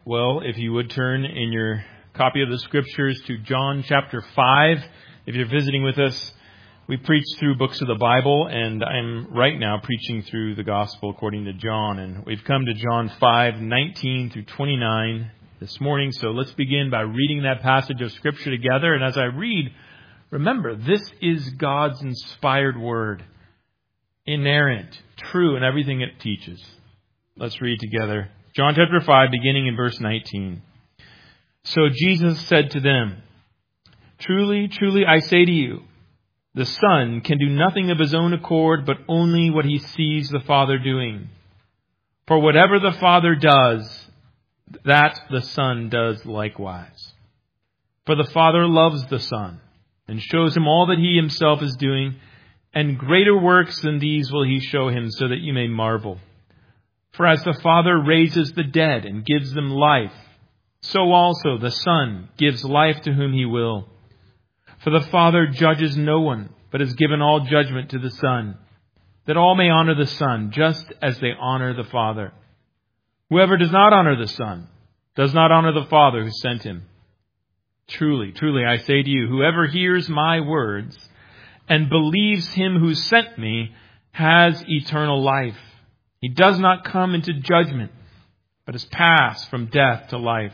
Well, if you would turn in your copy of the Scriptures to John chapter 5. If you're visiting with us, we preach through books of the Bible, and I'm right now preaching through the Gospel according to John. And we've come to John 5:19 through 29 this morning. So let's begin by reading that passage of Scripture together. And as I read, remember, this is God's inspired word, inerrant, true in everything it teaches. Let's read together. John chapter 5, beginning in verse 19. So Jesus said to them, "Truly, truly, I say to you, the Son can do nothing of his own accord, but only what he sees the Father doing. For whatever the Father does, that the Son does likewise. For the Father loves the Son, and shows him all that he himself is doing, and greater works than these will he show him, so that you may marvel. For as the Father raises the dead and gives them life, so also the Son gives life to whom he will. For the Father judges no one, but has given all judgment to the Son, that all may honor the Son, just as they honor the Father. Whoever does not honor the Son does not honor the Father who sent him. Truly, truly, I say to you, whoever hears my words and believes him who sent me has eternal life. He does not come into judgment, but has passed from death to life.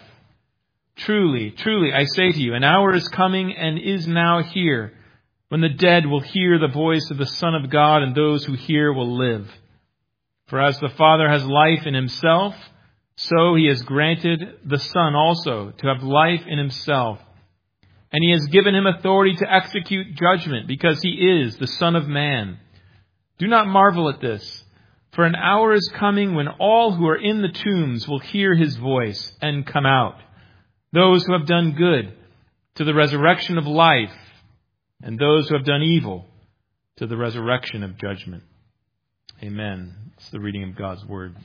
Truly, truly, I say to you, an hour is coming and is now here, when the dead will hear the voice of the Son of God, and those who hear will live. For as the Father has life in himself, so he has granted the Son also to have life in himself. And he has given him authority to execute judgment, because he is the Son of Man. Do not marvel at this. For an hour is coming when all who are in the tombs will hear his voice and come out. Those who have done good to the resurrection of life, and those who have done evil to the resurrection of judgment." Amen. It's the reading of God's Word.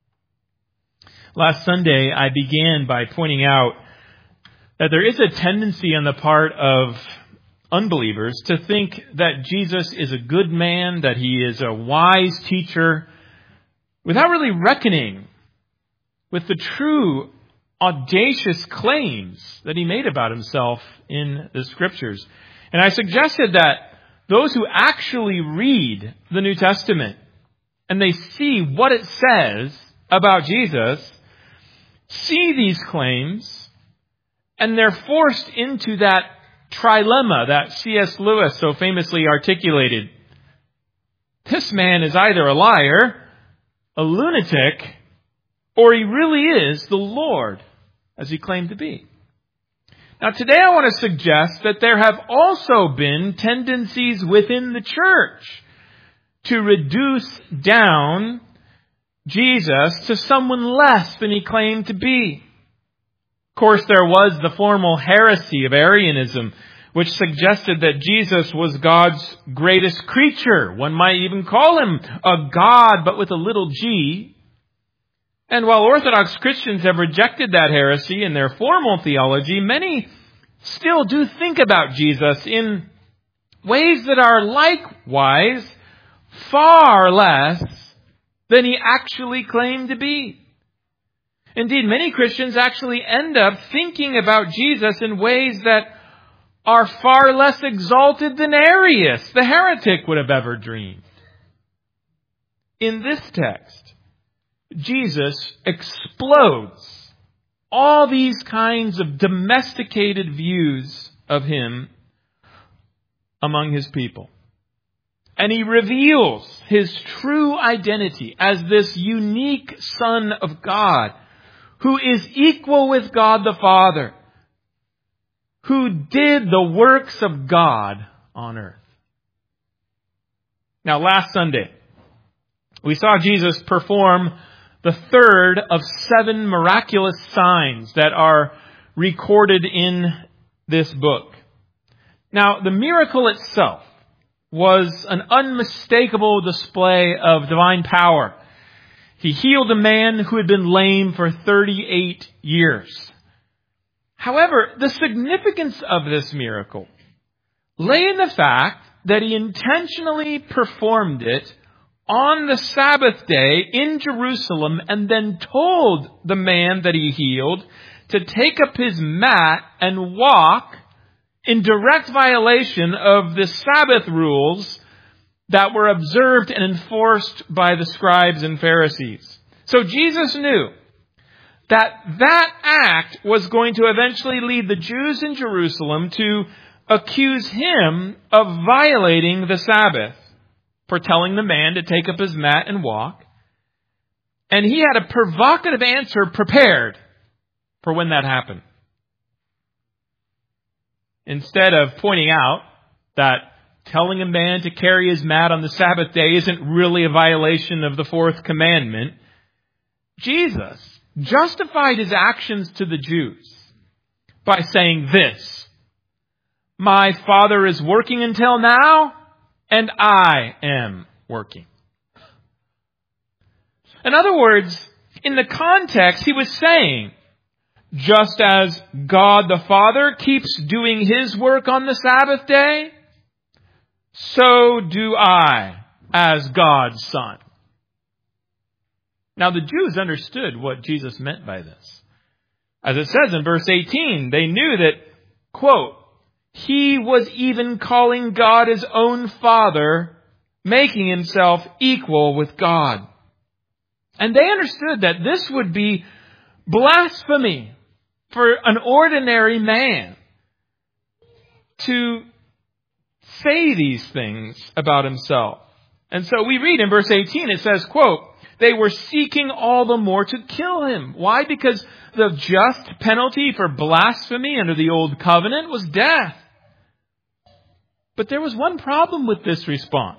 Last Sunday, I began by pointing out that there is a tendency on the part of unbelievers to think that Jesus is a good man, that he is a wise teacher, without really reckoning with the true audacious claims that he made about himself in the Scriptures. And I suggested that those who actually read the New Testament and they see what it says about Jesus, see these claims, and they're forced into that trilemma that C.S. Lewis so famously articulated. This man is either a liar, a lunatic, or he really is the Lord, as he claimed to be. Now today I want to suggest that there have also been tendencies within the church to reduce down Jesus to someone less than he claimed to be. Of course, there was the formal heresy of Arianism, which suggested that Jesus was God's greatest creature. One might even call him a God, but with a little g. And while Orthodox Christians have rejected that heresy in their formal theology, many still do think about Jesus in ways that are likewise far less than he actually claimed to be. Indeed, many Christians actually end up thinking about Jesus in ways that are far less exalted than Arius, the heretic, would have ever dreamed. In this text, Jesus explodes all these kinds of domesticated views of him among his people. And he reveals his true identity as this unique Son of God, who is equal with God the Father, who did the works of God on earth. Now, last Sunday, we saw Jesus perform the third of 7 miraculous signs that are recorded in this book. Now, the miracle itself was an unmistakable display of divine power. He healed a man who had been lame for 38 years. However, the significance of this miracle lay in the fact that he intentionally performed it on the Sabbath day in Jerusalem and then told the man that he healed to take up his mat and walk in direct violation of the Sabbath rules that were observed and enforced by the scribes and Pharisees. So Jesus knew that that act was going to eventually lead the Jews in Jerusalem to accuse him of violating the Sabbath for telling the man to take up his mat and walk. And he had a provocative answer prepared for when that happened. Instead of pointing out that telling a man to carry his mat on the Sabbath day isn't really a violation of the fourth commandment, Jesus justified his actions to the Jews by saying this: "My Father is working until now, and I am working." In other words, in the context, he was saying, just as God the Father keeps doing his work on the Sabbath day, so do I as God's Son. Now, the Jews understood what Jesus meant by this. As it says in verse 18, they knew that, quote, he was even calling God his own Father, making himself equal with God. And they understood that this would be blasphemy for an ordinary man to say these things about himself. And so we read in verse 18, it says, quote, they were seeking all the more to kill him. Why? Because the just penalty for blasphemy under the old covenant was death. But there was one problem with this response.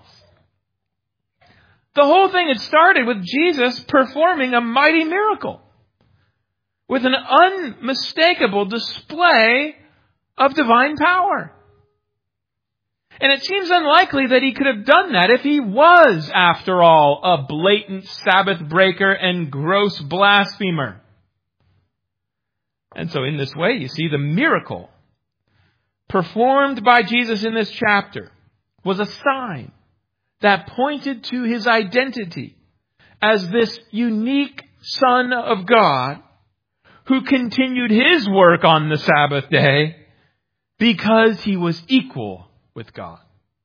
The whole thing had started with Jesus performing a mighty miracle, with an unmistakable display of divine power. And it seems unlikely that he could have done that if he was, after all, a blatant Sabbath breaker and gross blasphemer. And so in this way, you see, the miracle performed by Jesus in this chapter was a sign that pointed to his identity as this unique Son of God who continued his work on the Sabbath day because he was equal with God.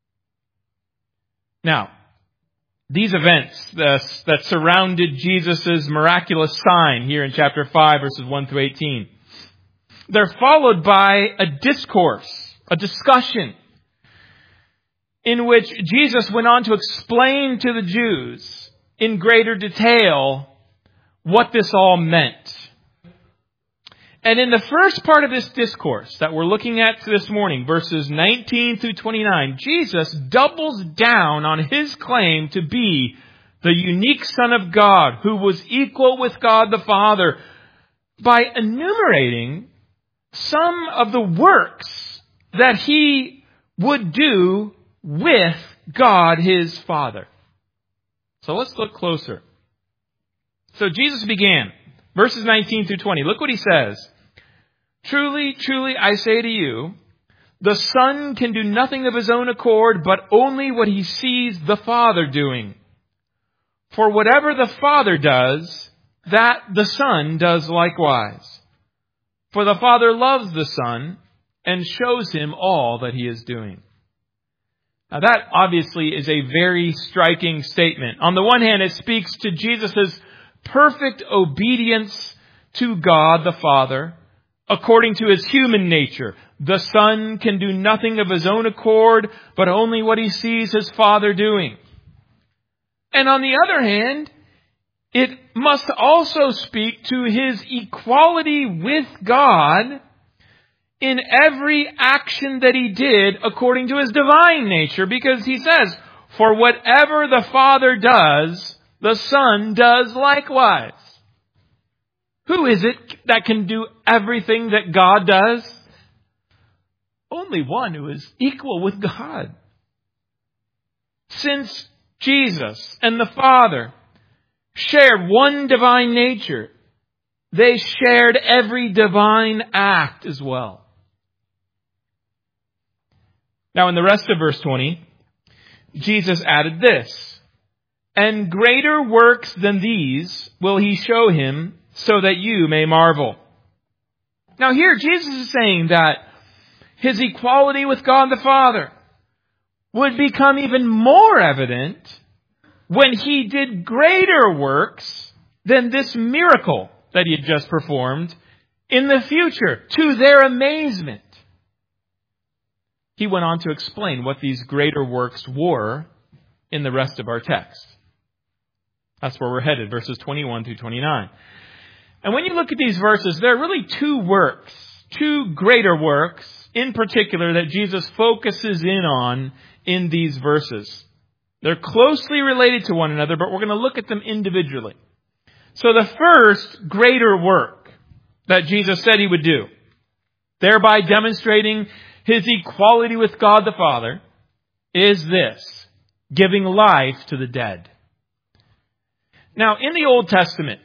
Now, these events that surrounded Jesus' miraculous sign here in chapter 5, verses 1 through 18, they're followed by a discourse, a discussion, in which Jesus went on to explain to the Jews in greater detail what this all meant. And in the first part of this discourse that we're looking at this morning, verses 19 through 29, Jesus doubles down on his claim to be the unique Son of God who was equal with God the Father by enumerating some of the works that he would do with God his Father. So let's look closer. So Jesus began, verses 19 through 20. Look what he says. Truly, truly, I say to you, the Son can do nothing of his own accord, but only what he sees the Father doing. For whatever the Father does, that the Son does likewise. For the Father loves the Son and shows him all that he is doing. Now that obviously is a very striking statement. On the one hand, it speaks to Jesus' perfect obedience to God the Father according to his human nature. The Son can do nothing of his own accord, but only what he sees his Father doing. And on the other hand, it must also speak to his equality with God in every action that he did according to his divine nature, because he says, for whatever the Father does, the Son does likewise. Who is it that can do everything that God does? Only one who is equal with God. Since Jesus and the Father shared one divine nature, they shared every divine act as well. Now in the rest of verse 20, Jesus added this, and greater works than these will he show him, so that you may marvel. Now here Jesus is saying that his equality with God the Father would become even more evident when he did greater works than this miracle that he had just performed in the future, to their amazement. He went on to explain what these greater works were in the rest of our text. That's where we're headed, verses 21 through 29. And when you look at these verses, there are really two greater works in particular that Jesus focuses in on in these verses. They're closely related to one another, but we're going to look at them individually. So the first greater work that Jesus said he would do, thereby demonstrating his equality with God the Father, is this: giving life to the dead. Now, in the Old Testament,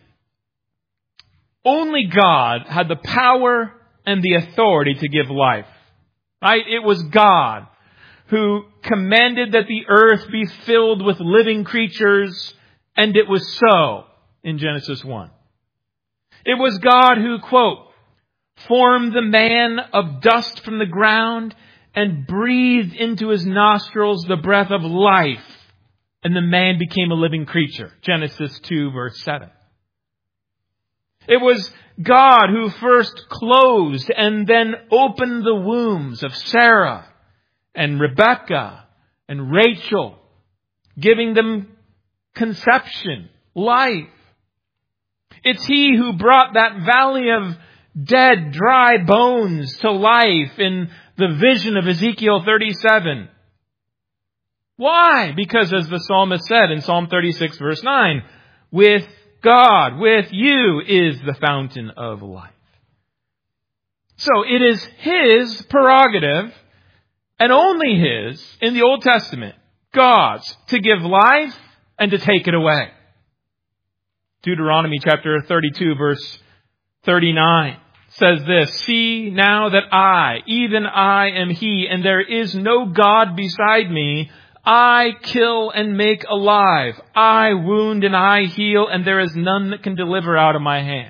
only God had the power and the authority to give life. Right? It was God who commanded that the earth be filled with living creatures, and it was so in Genesis 1. It was God who, quote, formed the man of dust from the ground and breathed into his nostrils the breath of life, and the man became a living creature. Genesis 2, verse 7. It was God who first closed and then opened the wombs of Sarah and Rebekah and Rachel, giving them conception, life. It's He who brought that valley of dead, dry bones to life in the vision of Ezekiel 37. Why? Because as the psalmist said in Psalm 36, verse 9, with God, with you is the fountain of life. So it is His prerogative, and only His, in the Old Testament, God's, to give life and to take it away. Deuteronomy chapter 32, verse 39 says this: see now that I, even I, am He, and there is no God beside me. I kill and make alive. I wound and I heal, and there is none that can deliver out of my hand.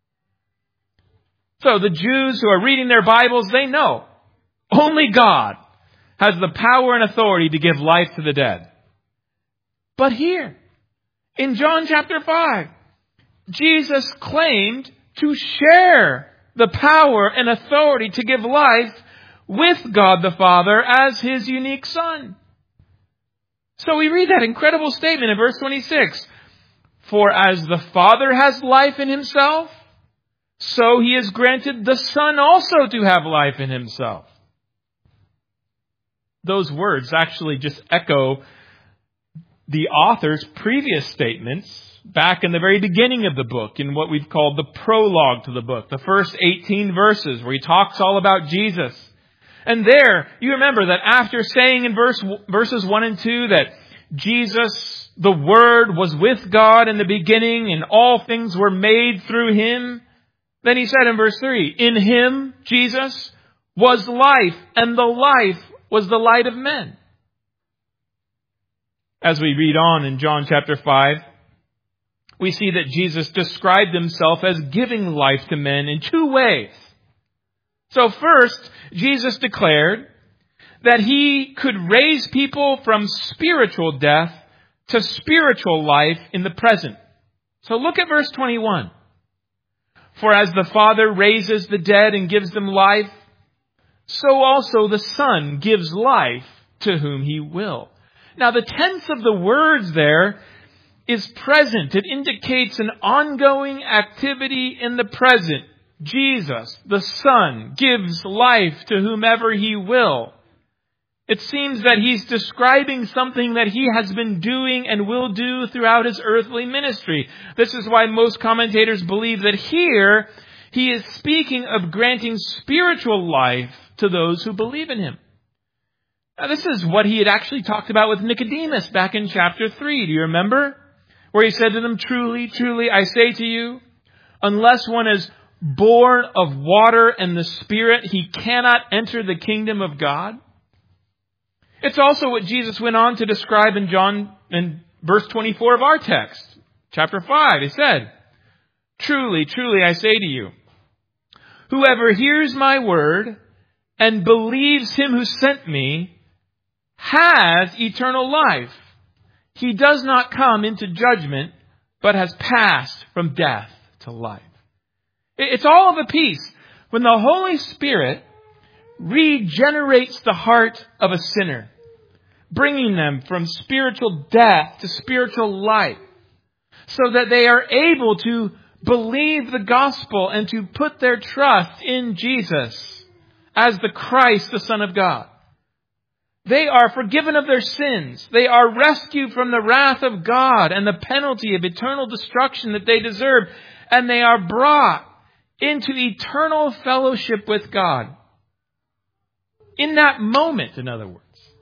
So the Jews who are reading their Bibles, they know only God has the power and authority to give life to the dead. But here, in John chapter 5, Jesus claimed to share the power and authority to give life with God the Father as His unique Son. So we read that incredible statement in verse 26. For as the Father has life in Himself, so He has granted the Son also to have life in Himself. Those words actually just echo the author's previous statements back in the very beginning of the book, in what we've called the prologue to the book, the first 18 verses where he talks all about Jesus. And there, you remember that after saying in verses 1 and 2 that Jesus, the Word, was with God in the beginning and all things were made through Him, then he said in verse 3, in Him, Jesus, was life, and the life was the light of men. As we read on in John chapter 5, we see that Jesus described Himself as giving life to men in two ways. So first, Jesus declared that He could raise people from spiritual death to spiritual life in the present. So look at verse 21. For as the Father raises the dead and gives them life, so also the Son gives life to whom He will. Now the tense of the words there is present. It indicates an ongoing activity in the present. Jesus, the Son, gives life to whomever He will. It seems that He's describing something that He has been doing and will do throughout His earthly ministry. This is why most commentators believe that here He is speaking of granting spiritual life to those who believe in Him. Now, this is what He had actually talked about with Nicodemus back in chapter 3. Do you remember? Where He said to them, truly, truly, I say to you, unless one is born of water and the Spirit, he cannot enter the kingdom of God. It's also what Jesus went on to describe in verse 24 of our text, chapter 5. He said, "Truly, truly, I say to you, whoever hears my word and believes him who sent me has eternal life. He does not come into judgment, but has passed from death to life." It's all of a piece. When the Holy Spirit regenerates the heart of a sinner, bringing them from spiritual death to spiritual life, so that they are able to believe the gospel and to put their trust in Jesus as the Christ, the Son of God. They are forgiven of their sins. They are rescued from the wrath of God and the penalty of eternal destruction that they deserve. And they are brought into eternal fellowship with God. In that moment, in other words,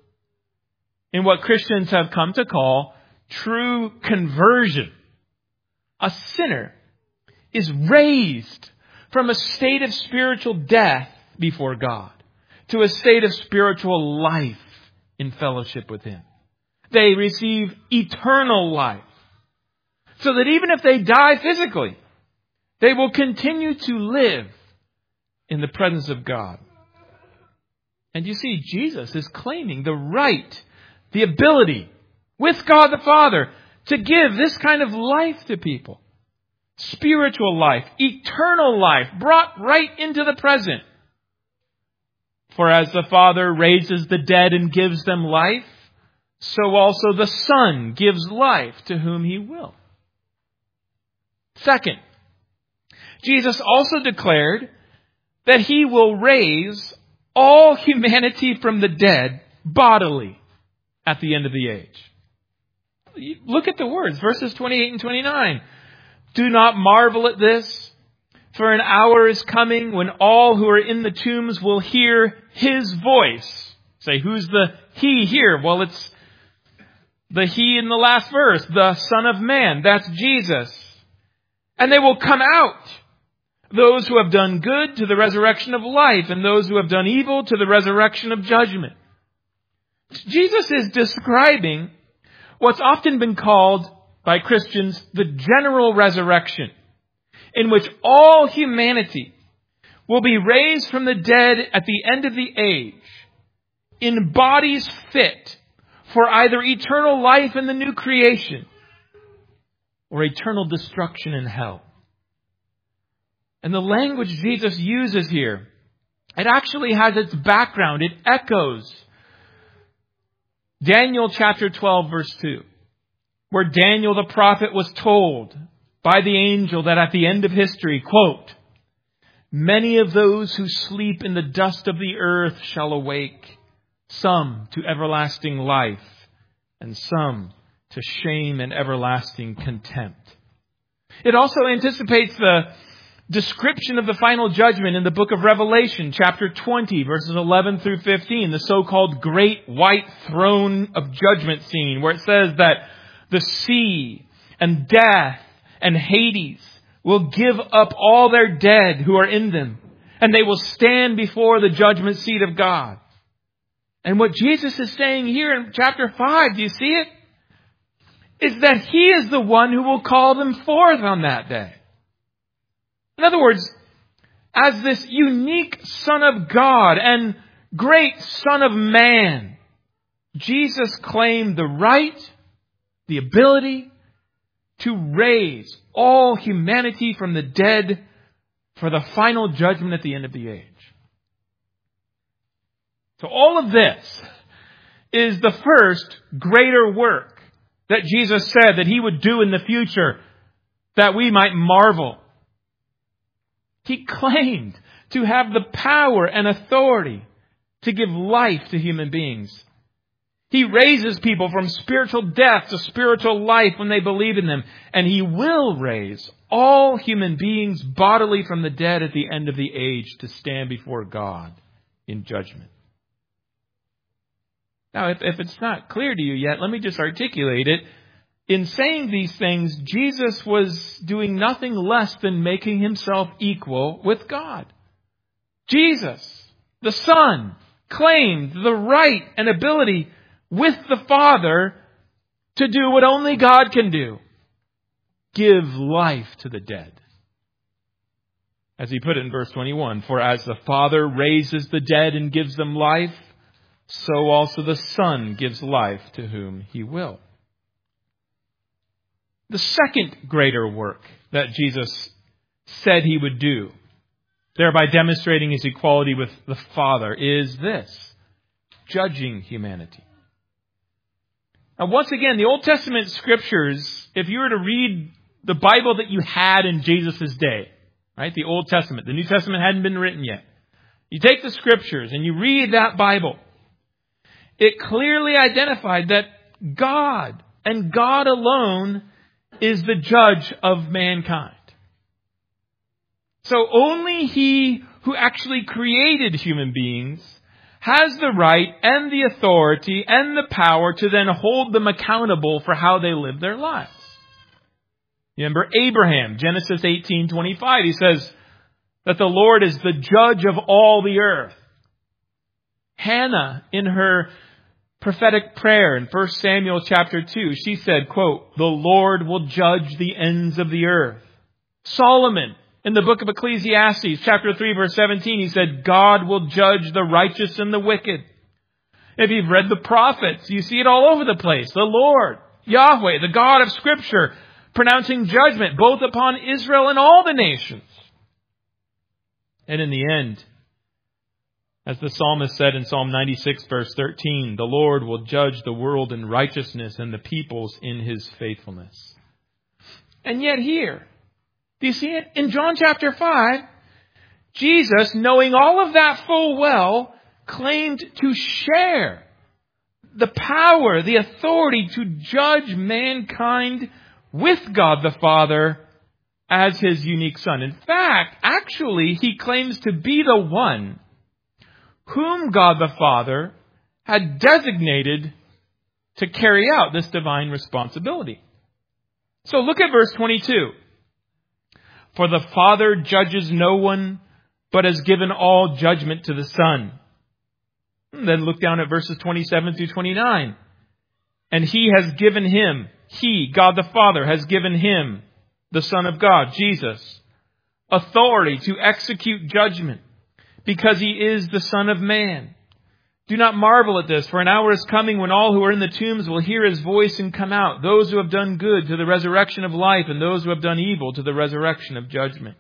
in what Christians have come to call true conversion, a sinner is raised from a state of spiritual death before God to a state of spiritual life in fellowship with Him. They receive eternal life, so that even if they die physically, they will continue to live in the presence of God. And you see, Jesus is claiming the right, the ability, with God the Father, to give this kind of life to people. Spiritual life, eternal life, brought right into the present. For as the Father raises the dead and gives them life, so also the Son gives life to whom He will. Second, Jesus also declared that He will raise all humanity from the dead bodily at the end of the age. Look at the words, verses 28 and 29. "Do not marvel at this, for an hour is coming when all who are in the tombs will hear His voice." Say, who's the He here? Well, it's the He in the last verse, the Son of Man. That's Jesus. "And they will come out, those who have done good to the resurrection of life, and those who have done evil to the resurrection of judgment." Jesus is describing what's often been called by Christians the general resurrection, in which all humanity will be raised from the dead at the end of the age in bodies fit for either eternal life in the new creation or eternal destruction in hell. And the language Jesus uses here, it actually has its background. It echoes Daniel chapter 12, verse 2, where Daniel the prophet was told by the angel that at the end of history, quote, "Many of those who sleep in the dust of the earth shall awake, some to everlasting life, and some to shame and everlasting contempt." It also anticipates the description of the final judgment in the book of Revelation, chapter 20, verses 11 through 15, the so-called great white throne of judgment scene, where it says that the sea and death and Hades will give up all their dead who are in them, and they will stand before the judgment seat of God. And what Jesus is saying here in chapter 5, do you see it? Is that He is the one who will call them forth on that day. In other words, as this unique Son of God and great Son of Man, Jesus claimed the right, the ability to raise all humanity from the dead for the final judgment at the end of the age. So all of this is the first greater work that Jesus said that He would do in the future, that we might marvel. He claimed to have the power and authority to give life to human beings. He raises people from spiritual death to spiritual life when they believe in them. And He will raise all human beings bodily from the dead at the end of the age to stand before God in judgment. Now, if it's not clear to you yet, let me just articulate it. In saying these things, Jesus was doing nothing less than making Himself equal with God. Jesus, the Son, claimed the right and ability with the Father to do what only God can do. Give life to the dead. As he put it in verse 21, for as the Father raises the dead and gives them life, so also the Son gives life to whom he will. The second greater work that Jesus said he would do, thereby demonstrating his equality with the Father, is this: judging humanity. Now, once again, the Old Testament scriptures, if you were to read the Bible that you had in Jesus' day, right? The Old Testament. The New Testament hadn't been written yet. You take the scriptures and you read that Bible. It clearly identified that God and God alone is the judge of mankind. So only He who actually created human beings has the right and the authority and the power to then hold them accountable for how they live their lives. You remember Abraham, Genesis 18:25. He says that the Lord is the judge of all the earth. Hannah, in her prophetic prayer in 1 Samuel chapter 2, she said, quote, the Lord will judge the ends of the earth. Solomon, in the book of Ecclesiastes, chapter 3, verse 17, he said, God will judge the righteous and the wicked. If you've read the prophets, you see it all over the place. The Lord, Yahweh, the God of Scripture, pronouncing judgment both upon Israel and all the nations. And in the end, as the psalmist said in Psalm 96, verse 13, the Lord will judge the world in righteousness and the peoples in His faithfulness. And yet here, do you see it? In John chapter 5, Jesus, knowing all of that full well, claimed to share the power, the authority to judge mankind with God the Father as His unique Son. In fact, actually, He claims to be the one whom God the Father had designated to carry out this divine responsibility. So look at verse 22. For the Father judges no one, but has given all judgment to the Son. And then look down at verses 27 through 29. And He has given Him, He, God the Father, has given Him, the Son of God, Jesus, authority to execute judgment, because He is the Son of Man. Do not marvel at this, for an hour is coming when all who are in the tombs will hear His voice and come out, those who have done good to the resurrection of life, and those who have done evil to the resurrection of judgment.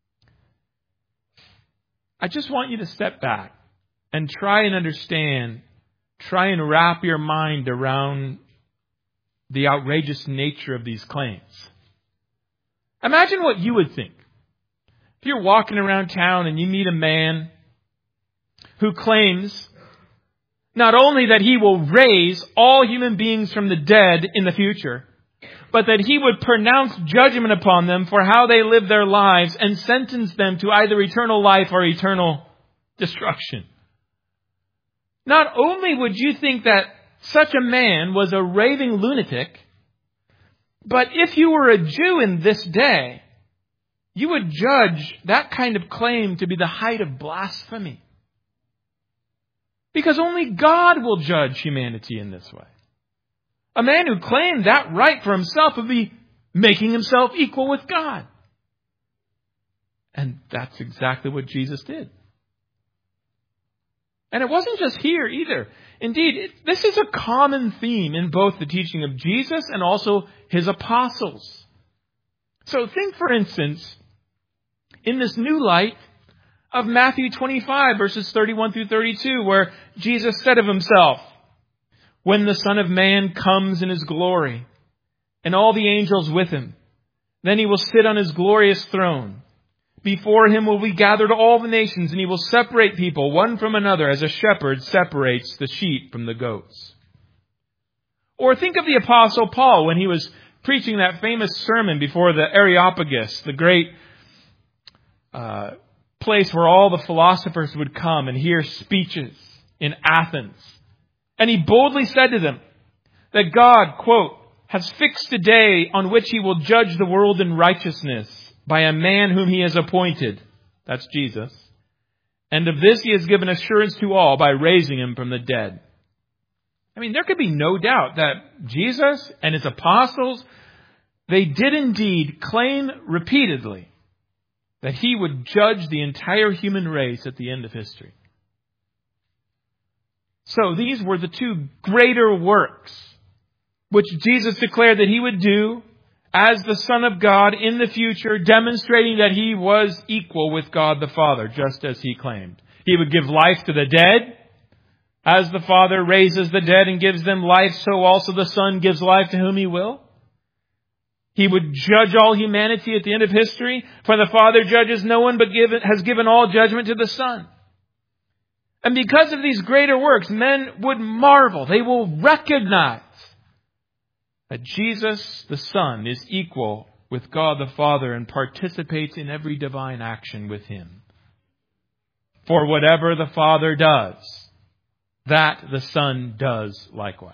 I just want you to step back and try and understand, try and wrap your mind around the outrageous nature of these claims. Imagine what you would think. If you're walking around town and you meet a man who claims not only that he will raise all human beings from the dead in the future, but that he would pronounce judgment upon them for how they live their lives and sentence them to either eternal life or eternal destruction. Not only would you think that such a man was a raving lunatic, but if you were a Jew in this day, you would judge that kind of claim to be the height of blasphemy. Because only God will judge humanity in this way. A man who claimed that right for himself would be making himself equal with God. And that's exactly what Jesus did. And it wasn't just here either. Indeed, this is a common theme in both the teaching of Jesus and also His apostles. So think, for instance, in this new light of Matthew 25, verses 31 through 32, where Jesus said of Himself, when the Son of Man comes in His glory, and all the angels with Him, then He will sit on His glorious throne. Before Him will be gathered all the nations, and He will separate people one from another as a shepherd separates the sheep from the goats. Or think of the Apostle Paul when he was preaching that famous sermon before the Areopagus, the great place where all the philosophers would come and hear speeches in Athens. And he boldly said to them that God, quote, has fixed a day on which He will judge the world in righteousness by a man whom He has appointed. That's Jesus. And of this He has given assurance to all by raising Him from the dead. I mean, there could be no doubt that Jesus and his apostles, they did indeed claim repeatedly that he would judge the entire human race at the end of history. So these were the two greater works which Jesus declared that he would do as the Son of God in the future, demonstrating that he was equal with God the Father, just as he claimed. He would give life to the dead. As the Father raises the dead and gives them life, so also the Son gives life to whom he will. He would judge all humanity at the end of history, for the Father judges no one but has given all judgment to the Son. And because of these greater works, men would marvel. They will recognize that Jesus, the Son, is equal with God the Father and participates in every divine action with him. For whatever the Father does, that the Son does likewise.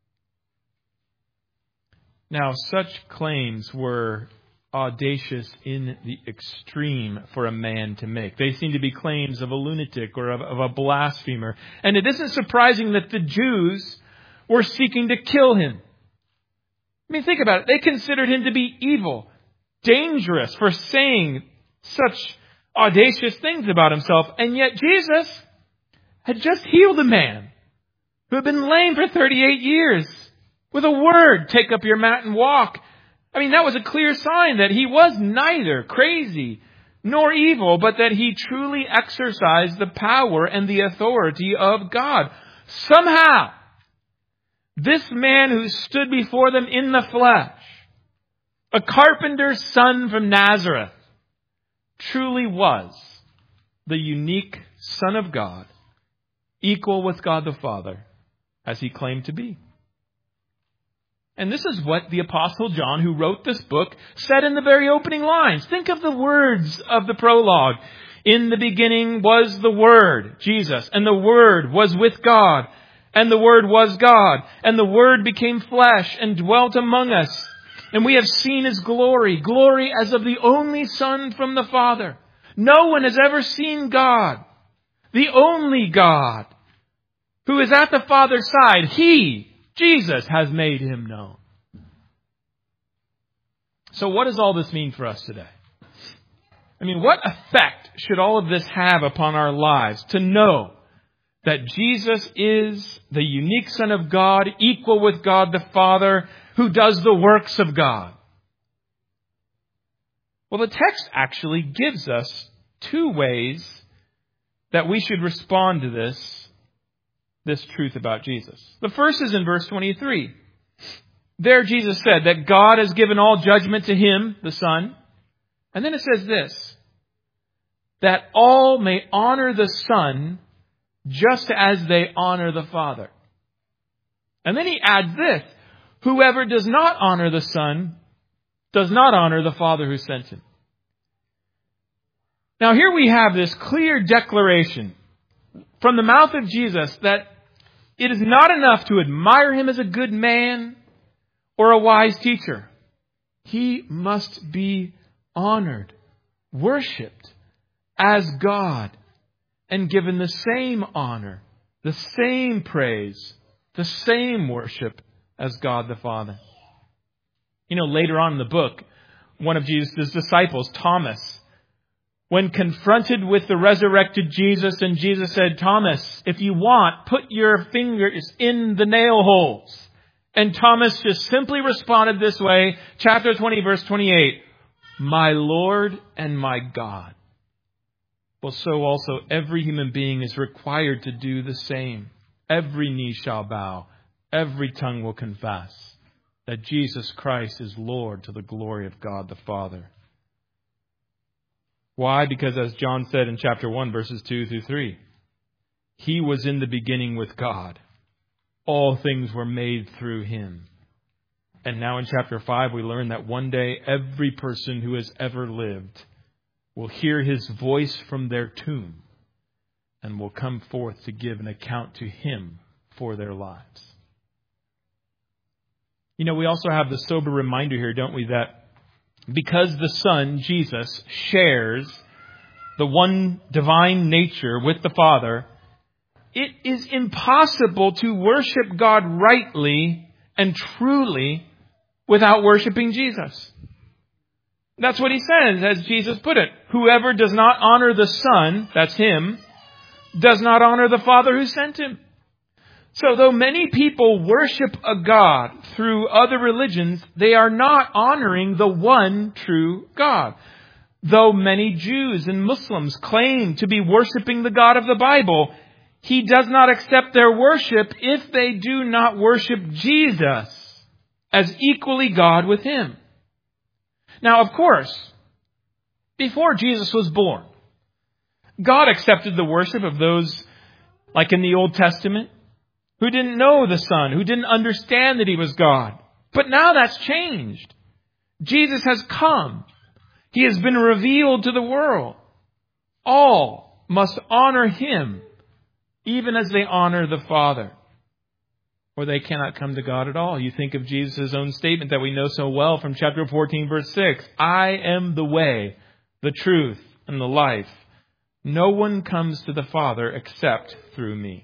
Now, such claims were audacious in the extreme for a man to make. They seem to be claims of a lunatic or of a blasphemer. And it isn't surprising that the Jews were seeking to kill him. I mean, think about it. They considered him to be evil, dangerous for saying such audacious things about himself. And yet Jesus had just healed a man who had been lame for 38 years. With a word, take up your mat and walk. I mean, that was a clear sign that he was neither crazy nor evil, but that he truly exercised the power and the authority of God. Somehow, this man who stood before them in the flesh, a carpenter's son from Nazareth, truly was the unique Son of God, equal with God the Father, as he claimed to be. And this is what the Apostle John, who wrote this book, said in the very opening lines. Think of the words of the prologue. In the beginning was the Word, Jesus, and the Word was with God, and the Word was God, and the Word became flesh and dwelt among us. And we have seen his glory, glory as of the only Son from the Father. No one has ever seen God, the only God, who is at the Father's side. He, Jesus, has made him known. So what does all this mean for us today? I mean, what effect should all of this have upon our lives to know that Jesus is the unique Son of God, equal with God the Father, who does the works of God? Well, the text actually gives us two ways that we should respond to this truth about Jesus. The first is in verse 23. There Jesus said that God has given all judgment to him, the Son. And then it says this, that all may honor the Son just as they honor the Father. And then he adds this, whoever does not honor the Son does not honor the Father who sent him. Now here we have this clear declaration from the mouth of Jesus that it is not enough to admire him as a good man or a wise teacher. He must be honored, worshipped as God, and given the same honor, the same praise, the same worship as God the Father. You know, later on in the book, one of Jesus' disciples, Thomas, when confronted with the resurrected Jesus, and Jesus said, Thomas, if you want, put your fingers in the nail holes. And Thomas just simply responded this way, chapter 20, verse 28, my Lord and my God. Well, so also every human being is required to do the same. Every knee shall bow, every tongue will confess that Jesus Christ is Lord to the glory of God the Father. Why? Because as John said in chapter 1, verses 2 through 3, he was in the beginning with God. All things were made through him. And now in chapter 5, we learn that one day every person who has ever lived will hear his voice from their tomb and will come forth to give an account to him for their lives. You know, we also have the sober reminder here, don't we, that because the Son, Jesus, shares the one divine nature with the Father, it is impossible to worship God rightly and truly without worshiping Jesus. That's what he says, as Jesus put it. Whoever does not honor the Son, that's him, does not honor the Father who sent him. So though many people worship a God through other religions, they are not honoring the one true God. Though many Jews and Muslims claim to be worshiping the God of the Bible, he does not accept their worship if they do not worship Jesus as equally God with him. Now, of course, before Jesus was born, God accepted the worship of those, like in the Old Testament, who didn't know the Son, who didn't understand that he was God. But now that's changed. Jesus has come. He has been revealed to the world. All must honor him, even as they honor the Father, or they cannot come to God at all. You think of Jesus' own statement that we know so well from chapter 14, verse 6. I am the way, the truth, and the life. No one comes to the Father except through me.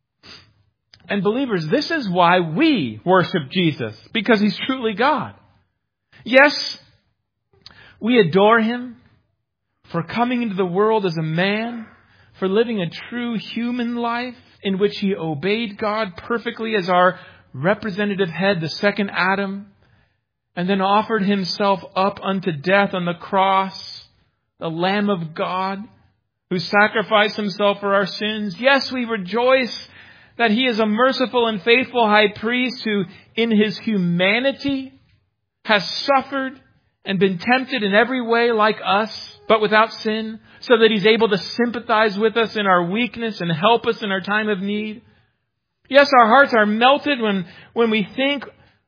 And believers, this is why we worship Jesus, because he's truly God. Yes, we adore him for coming into the world as a man, for living a true human life in which he obeyed God perfectly as our representative head, the second Adam, and then offered himself up unto death on the cross, the Lamb of God, who sacrificed himself for our sins. Yes, we rejoice that he is a merciful and faithful high priest who, in his humanity, has suffered and been tempted in every way like us, but without sin, so that he's able to sympathize with us in our weakness and help us in our time of need. Yes, our hearts are melted when we think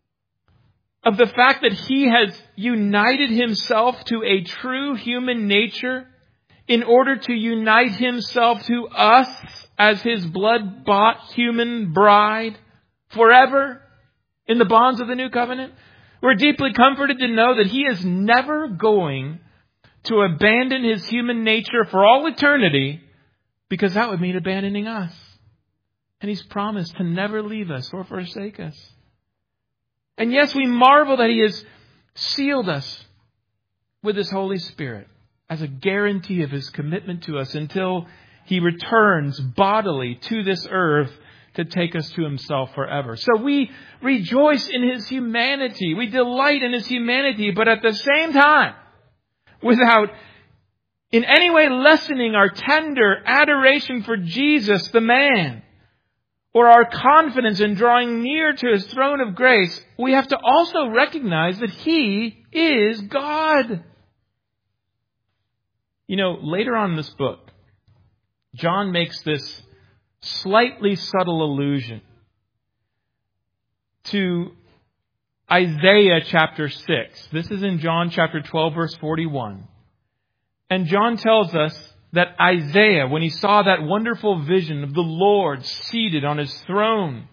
of the fact that he has united himself to a true human nature in order to unite himself to us as his blood-bought human bride forever in the bonds of the new covenant. We're deeply comforted to know that he is never going to abandon his human nature for all eternity, because that would mean abandoning us. And he's promised to never leave us or forsake us. And yes, we marvel that he has sealed us with his Holy Spirit as a guarantee of his commitment to us until he returns bodily to this earth to take us to himself forever. So we rejoice in his humanity. We delight in his humanity, but at the same time, without in any way lessening our tender adoration for Jesus, the man, or our confidence in drawing near to his throne of grace, we have to also recognize that he is God. You know, later on in this book, John makes this slightly subtle allusion to Isaiah chapter 6. This is in John chapter 12, verse 41. And John tells us that Isaiah, when he saw that wonderful vision of the Lord seated on his throne,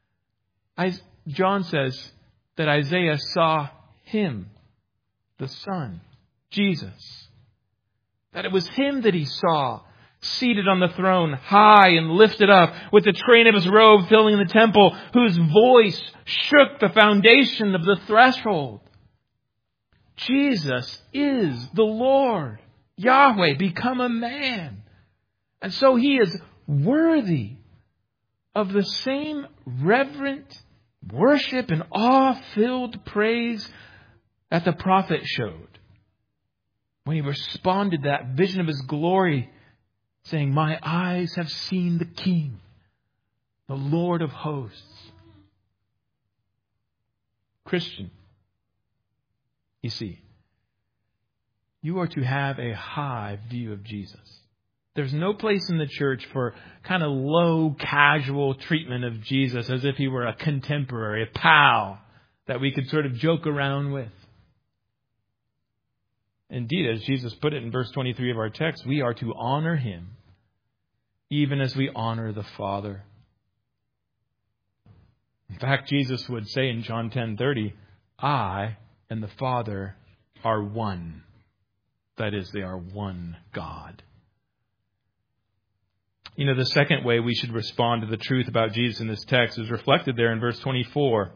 John says that Isaiah saw him, the Son, Jesus. That it was him that he saw, seated on the throne, high and lifted up, with the train of his robe filling the temple, whose voice shook the foundation of the threshold. Jesus is the Lord, Yahweh, become a man. And so he is worthy of the same reverent worship and awe-filled praise that the prophet showed when he responded to that vision of his glory, saying, my eyes have seen the King, the Lord of hosts. Christian, you see, you are to have a high view of Jesus. There's no place in the church for kind of low, casual treatment of Jesus as if he were a contemporary, a pal that we could sort of joke around with. Indeed, as Jesus put it in verse 23 of our text, we are to honor him even as we honor the Father. In fact, Jesus would say in John 10:30, I and the Father are one. That is, they are one God. You know, the second way we should respond to the truth about Jesus in this text is reflected there in verse 24.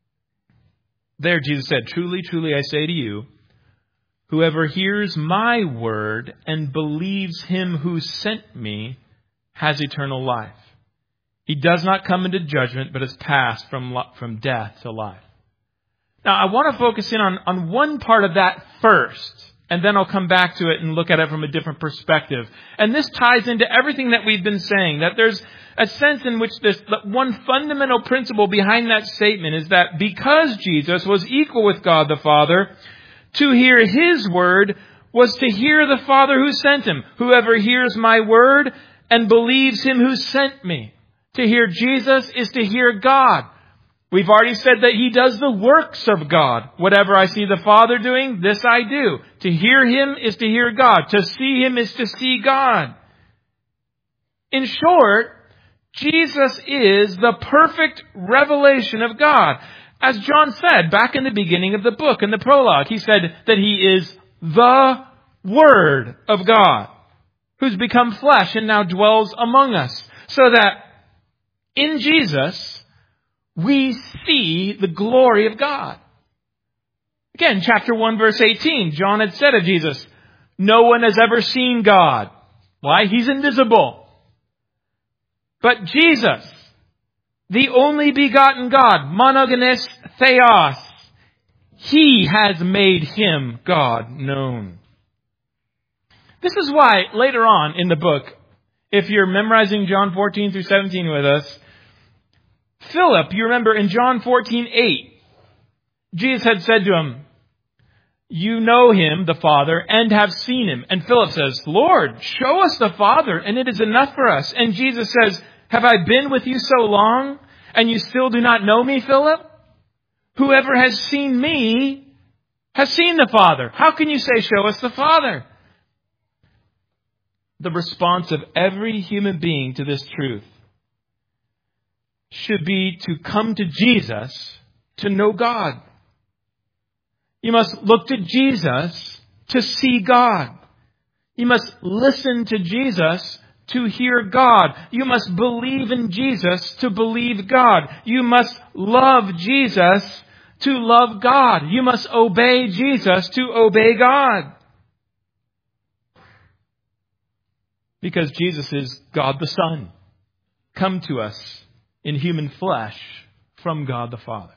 There Jesus said, "Truly, truly, I say to you, whoever hears my word and believes him who sent me has eternal life. He does not come into judgment, but has passed from death to life." Now, I want to focus in on one part of that first, and then I'll come back to it and look at it from a different perspective. And this ties into everything that we've been saying, that there's a sense in which this one fundamental principle behind that statement is that because Jesus was equal with God the Father, to hear his word was to hear the Father who sent him. Whoever hears my word and believes him who sent me. To hear Jesus is to hear God. We've already said that he does the works of God. Whatever I see the Father doing, this I do. To hear him is to hear God. To see him is to see God. In short, Jesus is the perfect revelation of God. As John said back in the beginning of the book, in the prologue, he said that he is the Word of God, who's become flesh and now dwells among us. So that in Jesus, we see the glory of God. Again, chapter 1, verse 18, John had said of Jesus, "No one has ever seen God." Why? He's invisible. But Jesus, the only begotten God, monogenes theos, he has made him God known. This is why later on in the book, if you're memorizing John 14 through 17 with us, Philip, you remember in John 14:8, Jesus had said to him, "You know him, the Father, and have seen him." And Philip says, "Lord, show us the Father, and it is enough for us." And Jesus says, "Have I been with you so long, and you still do not know me, Philip? Whoever has seen me has seen the Father. How can you say, 'Show us the Father'?" The response of every human being to this truth should be to come to Jesus to know God. You must look to Jesus to see God. You must listen to Jesus to hear God. You must believe in Jesus to believe God. You must love Jesus to love God. You must obey Jesus to obey God. Because Jesus is God the Son, come to us in human flesh from God the Father.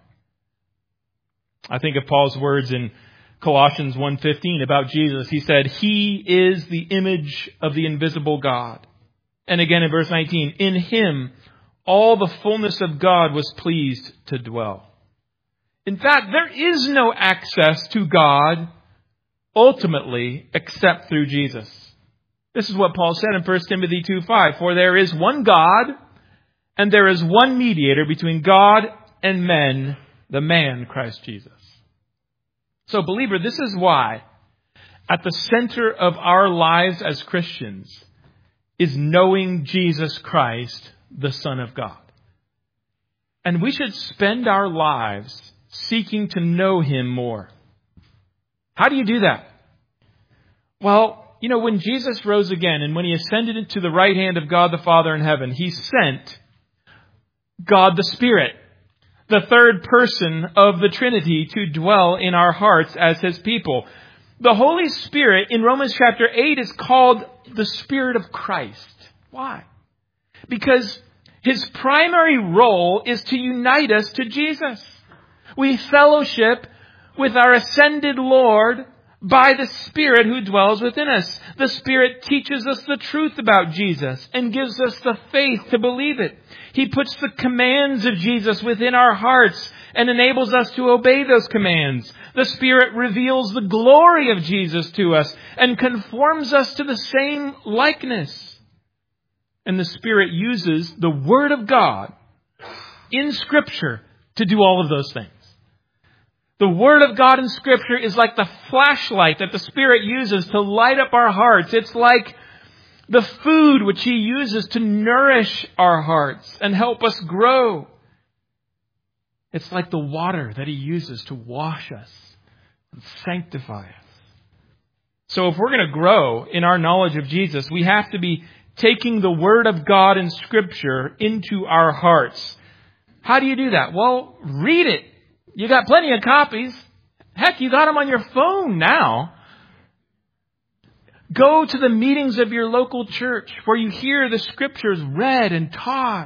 I think of Paul's words in Colossians 1:15 about Jesus. He said, "He is the image of the invisible God." And again in verse 19, "In him all the fullness of God was pleased to dwell." In fact, there is no access to God ultimately except through Jesus. This is what Paul said in 1 Timothy 2:5, "For there is one God, and there is one mediator between God and men, the man Christ Jesus." So, believer, this is why at the center of our lives as Christians is knowing Jesus Christ, the Son of God. And we should spend our lives seeking to know him more. How do you do that? Well, you know, when Jesus rose again and when he ascended to the right hand of God the Father in heaven, he sent God the Spirit, the third person of the Trinity, to dwell in our hearts as his people. The Holy Spirit in Romans chapter 8 is called the Spirit of Christ. Why? Because his primary role is to unite us to Jesus. We fellowship with our ascended Lord by the Spirit who dwells within us. The Spirit teaches us the truth about Jesus and gives us the faith to believe it. He puts the commands of Jesus within our hearts and enables us to obey those commands. The Spirit reveals the glory of Jesus to us and conforms us to the same likeness. And the Spirit uses the Word of God in Scripture to do all of those things. The Word of God in Scripture is like the flashlight that the Spirit uses to light up our hearts. It's like the food which he uses to nourish our hearts and help us grow. It's like the water that he uses to wash us and sanctify us. So if we're going to grow in our knowledge of Jesus, we have to be taking the Word of God and Scripture into our hearts. How do you do that? Well, read it. You got plenty of copies. Heck, you got them on your phone now. Go to the meetings of your local church where you hear the Scriptures read and taught.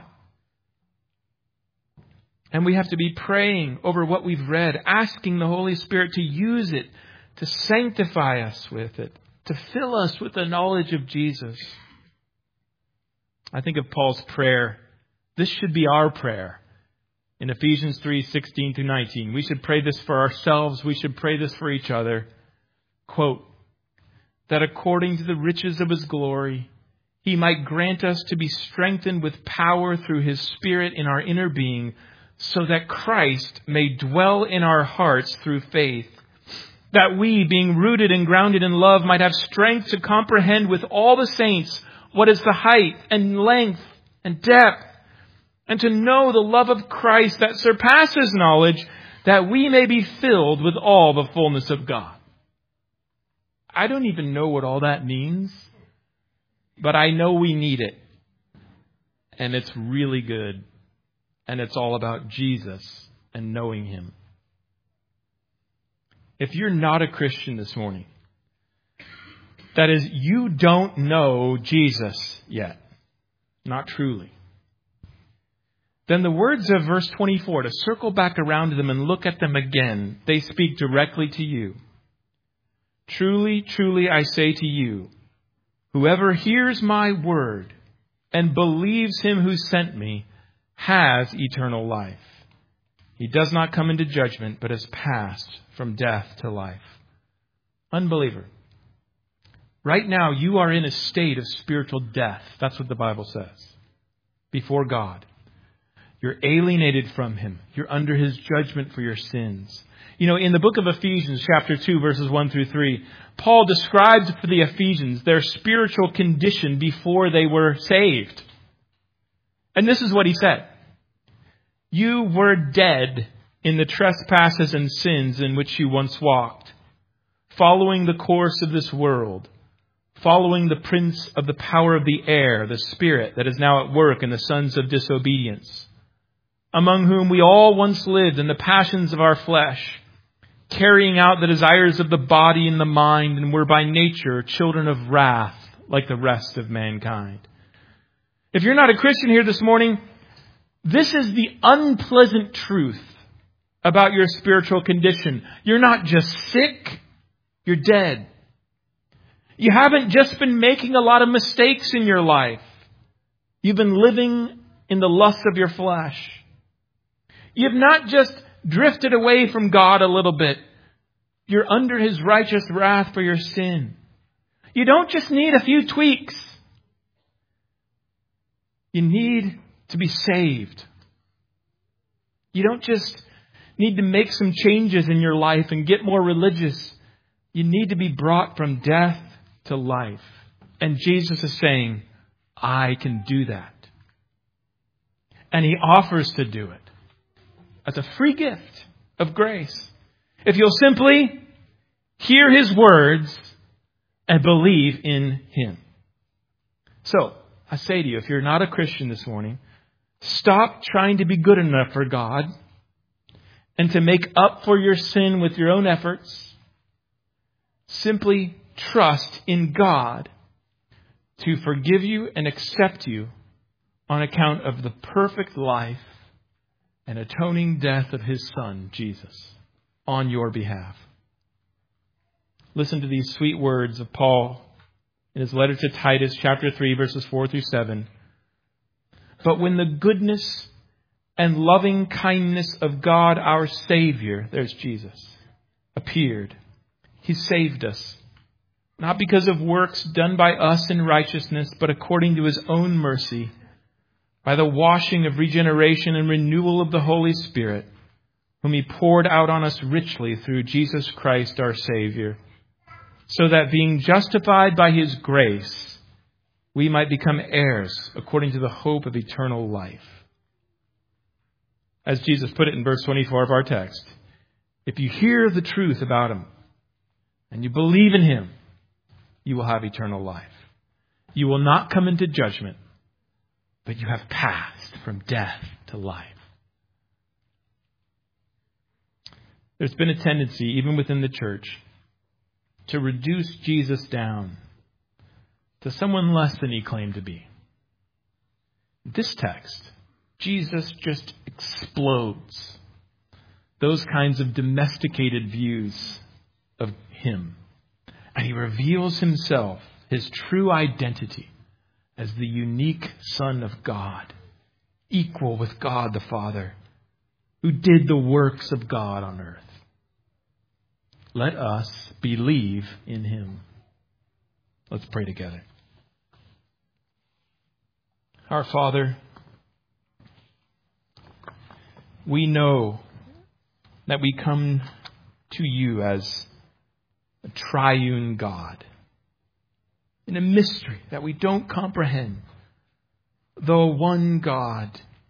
And we have to be praying over what we've read, asking the Holy Spirit to use it, to sanctify us with it, to fill us with the knowledge of Jesus. I think of Paul's prayer. This should be our prayer. In Ephesians 3:16-19, we should pray this for ourselves. We should pray this for each other. Quote, that according to the riches of His glory, He might grant us to be strengthened with power through His Spirit in our inner being, so that Christ may dwell in our hearts through faith, that we, being rooted and grounded in love, might have strength to comprehend with all the saints what is the height and length and depth, and to know the love of Christ that surpasses knowledge, that we may be filled with all the fullness of God. I don't even know what all that means, but I know we need it. And it's really good. And it's all about Jesus and knowing Him. If you're not a Christian this morning, that is, you don't know Jesus yet, not truly, then the words of verse 24, to circle back around to them and look at them again, they speak directly to you. Truly, truly, I say to you, whoever hears my word and believes Him who sent me has eternal life. He does not come into judgment, but has passed from death to life. Unbeliever, right now you are in a state of spiritual death. That's what the Bible says. Before God. You're alienated from Him. You're under His judgment for your sins. You know, in the book of Ephesians, chapter 2, verses 1-3, Paul describes for the Ephesians their spiritual condition before they were saved. And this is what he said. You were dead in the trespasses and sins in which you once walked, following the course of this world, following the prince of the power of the air, the spirit that is now at work in the sons of disobedience, among whom we all once lived in the passions of our flesh, carrying out the desires of the body and the mind, and were by nature children of wrath like the rest of mankind. If you're not a Christian here this morning, this is the unpleasant truth about your spiritual condition. You're not just sick, you're dead. You haven't just been making a lot of mistakes in your life. You've been living in the lust of your flesh. You've not just drifted away from God a little bit. You're under His righteous wrath for your sin. You don't just need a few tweaks. You need to be saved. You don't just need to make some changes in your life and get more religious. You need to be brought from death to life. And Jesus is saying, I can do that. And He offers to do it as a free gift of grace. If you'll simply hear His words and believe in Him. So, I say to you, if you're not a Christian this morning, stop trying to be good enough for God and to make up for your sin with your own efforts. Simply trust in God to forgive you and accept you on account of the perfect life and atoning death of His Son, Jesus, on your behalf. Listen to these sweet words of Paul in his letter to Titus, chapter 3, verses 4-7. But when the goodness and loving kindness of God, our Savior, there's Jesus, appeared, He saved us, not because of works done by us in righteousness, but according to His own mercy, by the washing of regeneration and renewal of the Holy Spirit, whom He poured out on us richly through Jesus Christ our Savior, so that being justified by His grace, we might become heirs according to the hope of eternal life. As Jesus put it in verse 24 of our text, if you hear the truth about Him and you believe in Him, you will have eternal life. You will not come into judgment, but you have passed from death to life. There's been a tendency, even within the church, to reduce Jesus down to someone less than he claimed to be. This text, Jesus just explodes those kinds of domesticated views of him. And he reveals himself, his true identity, as the unique Son of God, equal with God the Father, who did the works of God on earth. Let us believe in him. Let's pray together. Our Father, we know that we come to you as a triune God in a mystery that we don't comprehend, though one God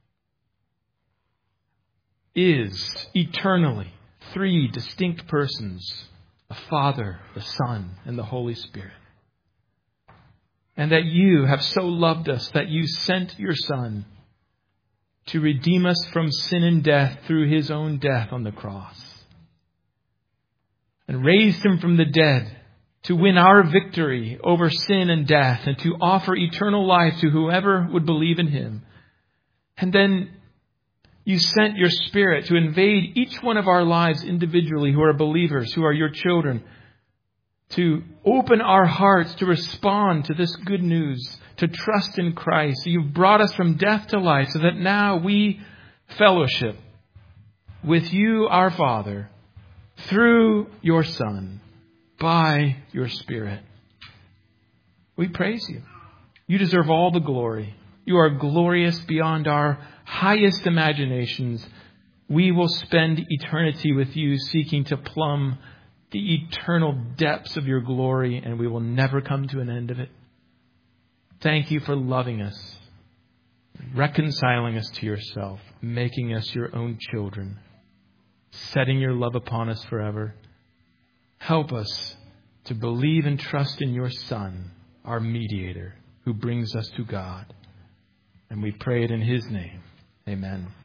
is eternally three distinct persons, the Father, the Son, and the Holy Spirit. And that you have so loved us that you sent your Son to redeem us from sin and death through his own death on the cross. And raised him from the dead to win our victory over sin and death and to offer eternal life to whoever would believe in him. And then you sent your Spirit to invade each one of our lives individually who are believers, who are your children, to open our hearts to respond to this good news, to trust in Christ. You've brought us from death to life so that now we fellowship with you, our Father, through your Son, by your Spirit. We praise you. You deserve all the glory. You are glorious beyond our highest imaginations. We will spend eternity with you, seeking to plumb the eternal depths of your glory, and we will never come to an end of it. Thank you for loving us, reconciling us to yourself, making us your own children, setting your love upon us forever. Help us to believe and trust in your Son, our mediator, who brings us to God. And we pray it in his name. Amen.